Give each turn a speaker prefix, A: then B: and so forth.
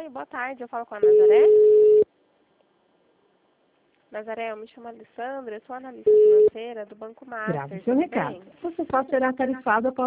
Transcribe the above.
A: Oi, boa tarde. Eu falo com a Nazaré. Nazaré, eu me chamo Alessandra, eu sou analista financeira do Banco Master.
B: Grave seu
A: Tudo
B: recado.
A: bem?
B: Você só será tarifado após